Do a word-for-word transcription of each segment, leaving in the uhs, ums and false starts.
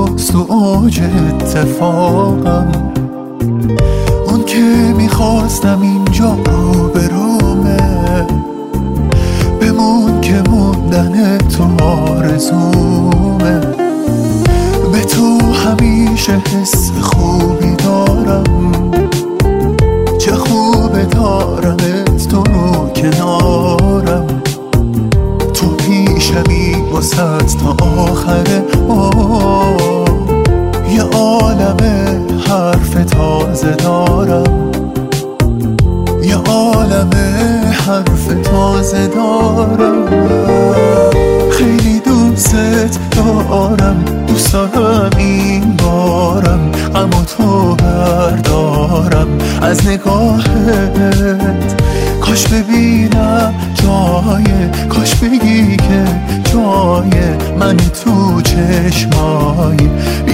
روز تو اوج اتفاقم، اون که میخواستم اینجا رو به رومه، بمون که موندن تو آرزومه. به تو همیشه حس خوبی دارم، چه خوبه دارمت تو رو کنارم، تو پیشمی واسط تا آخره. آه یه عالم حرف تازه دارم، یه عالم حرف تازه دارم. خیلی دوست دارم، دوست دارم این بارم غم تو بردارم از نگاهت. کاش ببینم جای، کاش بگی که جای من تو چشمای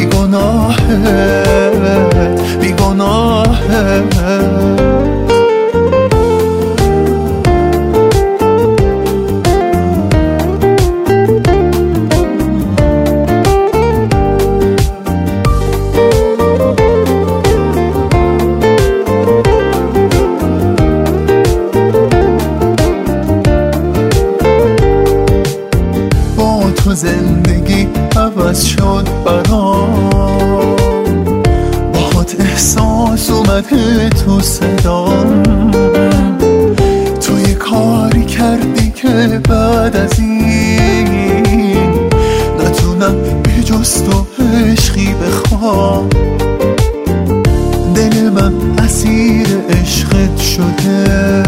بیگناهت، بیگناهت. تو زندگی عوض شد برام، باهات احساس اومده تو صدام. تو یه کاری کردی که بعد از این نتونم به جز تو عشقی بخوام. دل من اسیر عشقت شده،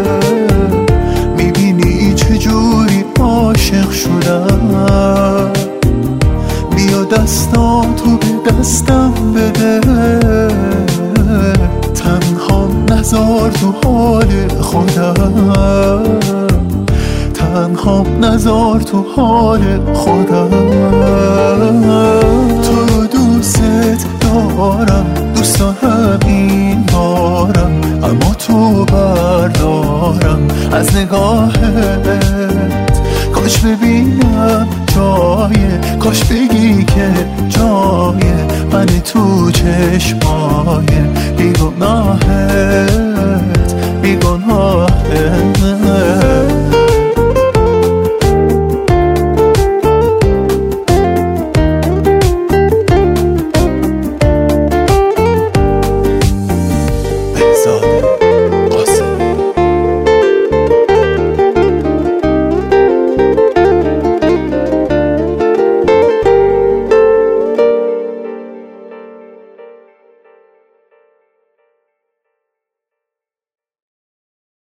میبینی چجوری عاشق شدم. بیا دستاتو به دستم بده، تنها نذار تو حال خودم، تنها نذار تو حال خودم. تو رو دوست دارم، دوست دارم این بارم اما تو بردارم از نگاهت. کاش ببینم جای، کاش بگی که جای من تو چشمای بیگناهت.